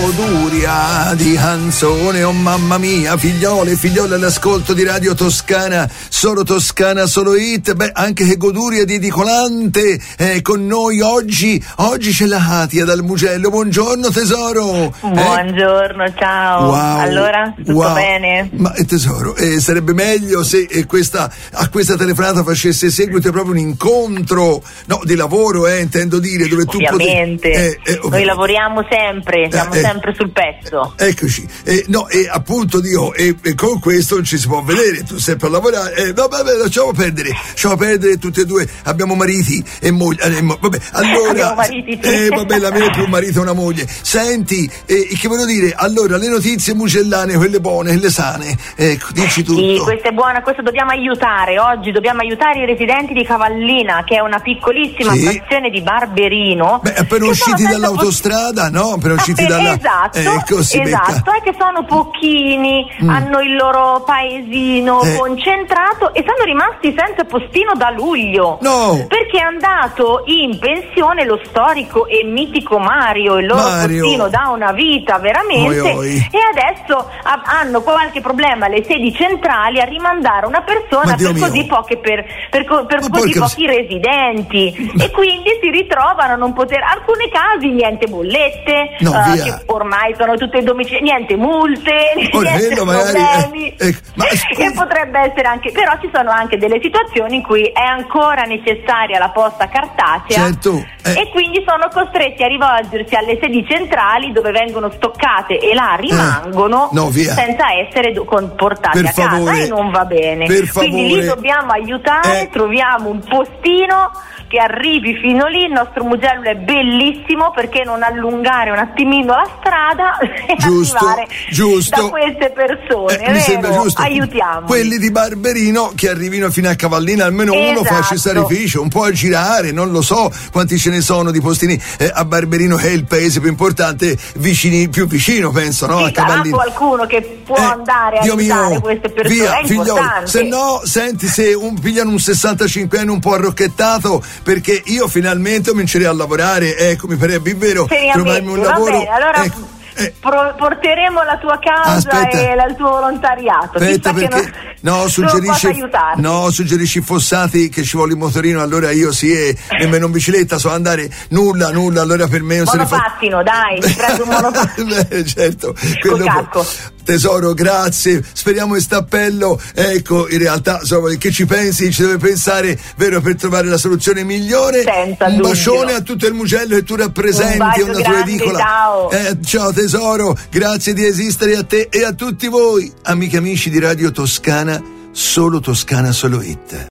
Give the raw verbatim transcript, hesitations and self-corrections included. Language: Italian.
goduria di canzone, oh mamma mia, figliole e figliole all'ascolto di Radio Toscana, solo Toscana, solo hit. Beh, anche che goduria di Edicolante eh, con noi oggi. Oggi c'è la Katia dal Mugello. Buongiorno tesoro. Buongiorno, eh? Ciao. Wow. Allora, tutto wow. bene? Ma eh, tesoro, eh, sarebbe meglio se eh, questa, a questa telefonata facesse seguito proprio un incontro, no, di lavoro, eh, intendo dire, dove tu ovviamente. Potevi, eh, eh, Noi lavoriamo sempre, siamo eh, sempre sul pezzo. Eccoci, eh, no, e appunto Dio, e, e con questo non ci si può vedere, tu sempre a lavorare, eh, no, vabbè, lasciamo perdere, lasciamo perdere tutti e due, abbiamo mariti e mogli, eh, vabbè, allora, abbiamo mariti, sì. eh, vabbè, la mia è più un marito e una moglie. Senti, eh, che voglio dire, allora, le notizie mugellane, quelle buone, quelle sane, ecco, dici tutto. Sì, questa è buona, questo dobbiamo aiutare, oggi dobbiamo aiutare i residenti di Cavallina, che è una piccolissima sì. frazione di Barberino. Beh, appena usciti dall'autostrada, no? Appena usciti Appena, dalla... Esatto, ecco, esatto, è che sono pochini, mm. hanno il loro paesino eh. concentrato e sono rimasti senza postino da luglio. No! Perché è andato in pensione lo storico e mitico Mario, il loro Mario. postino da una vita veramente, oi, oi. e adesso ha, hanno qualche problema alle sedi centrali a rimandare una persona per mio. così poche per, per, per così porca... pochi residenti e quindi si ritrovano a non poter, alcuni casi niente bollette, no, uh, via. che ormai sono tutte domicili, niente multe, oh, niente problemi, eh, eh, ma che potrebbe essere anche, però ci sono anche delle situazioni in cui è ancora necessaria la posta cartacea, certo, eh. e quindi sono costretti a rivolgersi alle sedi centrali dove vengono stoccate e là rimangono eh. no, via. senza essere do- portati per a casa favore. E non va bene, per quindi lì dobbiamo aiutare, eh. troviamo un postino che arrivi fino lì. Il nostro Mugello è bellissimo, perché non allungare un attimino la strada e giusto, arrivare giusto. da queste persone, eh, mi sembra giusto. Aiutiamo quelli di Barberino che arrivino fino a Cavallina, almeno esatto. uno faccia sacrificio, un po' a girare, non lo so quanti ce ne sono di postini eh, a Barberino, che è il paese più importante, vicini, più vicino penso, no? Sì, a Cavallina qualcuno che può eh, andare a Dio aiutare mio, queste persone, via, è figlioli, importante. se no senti, se un, pigliano un sessantacinquenne un po' arrocchettato, perché io finalmente comincerei a lavorare, ecco, mi farebbe vero trovarmi un va lavoro bene, allora ecco. Eh. Pro- porteremo la tua causa Aspetta. e la, il tuo volontariato. Aspetta, perché non, no, suggerisci no, suggerisci Fossati che ci vuole il motorino, allora io sì, e nemmeno in bicicletta so andare, nulla, nulla, allora per me non se ne fa. Monopattino, dai, ti prendo un monopattino. Beh, certo, quello casco. Tesoro, grazie, speriamo che sta appello, ecco, in realtà insomma, che ci pensi, ci deve pensare, vero, per trovare la soluzione migliore. Senza un dubbio. Bacione a tutto il Mugello che tu rappresenti, un una tua edicola. Ciao. Eh, ciao tesoro, grazie di esistere a te e a tutti voi, amiche e amici di Radio Toscana, solo Toscana, solo hit.